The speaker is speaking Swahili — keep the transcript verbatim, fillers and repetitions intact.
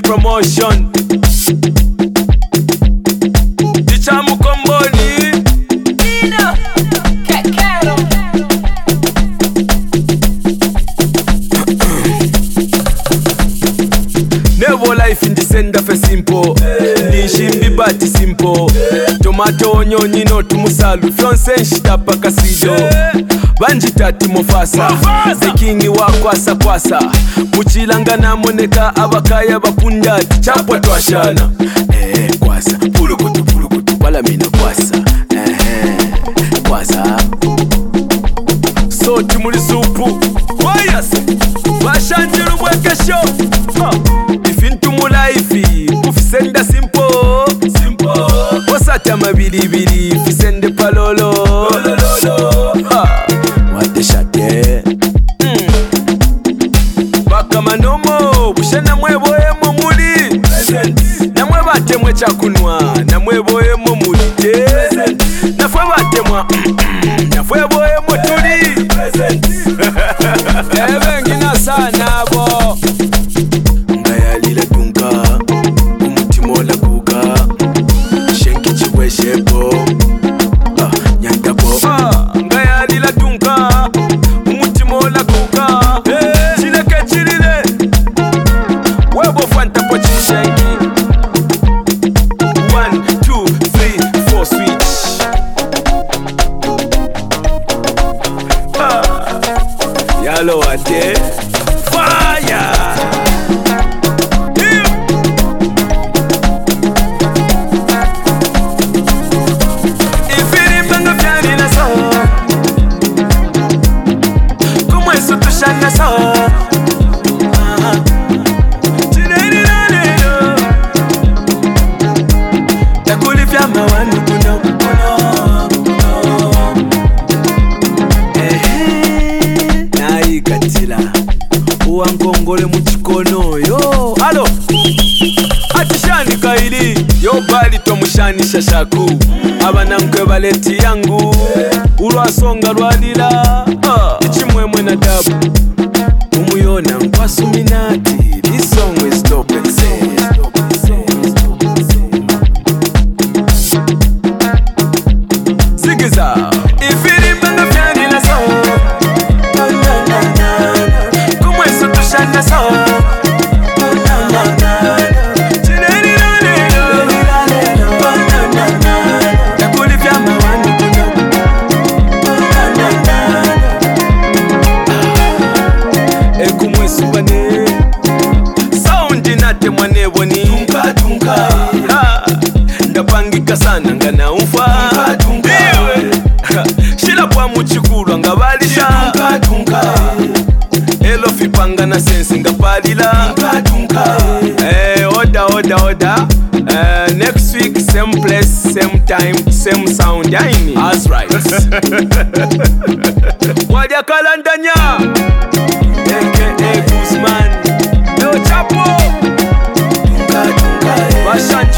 promotion. Ticha Mukomboni Nino Kekero Never life in the sender for simple. Nishimbi bati simple. Tomato nyonyi no tumusalu. Fiance nshita paka sido. Banjita timofasa. The king wa kwasa kwasa. Muchilanga na moneka abakaya bakunda. Tichapwa twashana. Eh kwasa. Pulukutu pulukutu. Wala mina kwasa. Eh kwasa. So timuli supu. Wayase. Bashanjiru mweke show. Ifintu mulaifi kufisenda simple simple osata mabilibili fisende palolo ha wate shate mm. Baka manomo bushana mweboyemo muli present namwe batemwe chakunwa namwe boyemo mulite present nafwe batemwa nafwe boyemo tuli present ebe ngina sana bo ngayalila tunka umutimola kuka shenki chiweshebo ah nyandabo ah ngayalila tunka umutimola kuka eh chileke chilile webo fanta po chishenki one two three four switch ah yalo ate fire. Uangongole muchikono yo alo atishani kaili yo bali to mushani shashaku abana mkwe baleti yangu ulwasonga lwalila ah. Ichimwemwe na dabu umuyona nkwasuminati. This song is dope and say Zigiza ifiri banga fyani na so Shana so na na na chineni na lelo na na na takulifya mawani kuno na na na ekumwe subane sound nate mwane boni tunka tunka ndapangika sana ngana umfa tunka shila kwa muchikuru ngabalisha tunka tunka elo fipanga na sense ngapalila tunka tunka eh oda oda oda uh, next week same place same time same sound yaini that's right wadia kalandanya aka Guzman no chapo tunka tunka bashan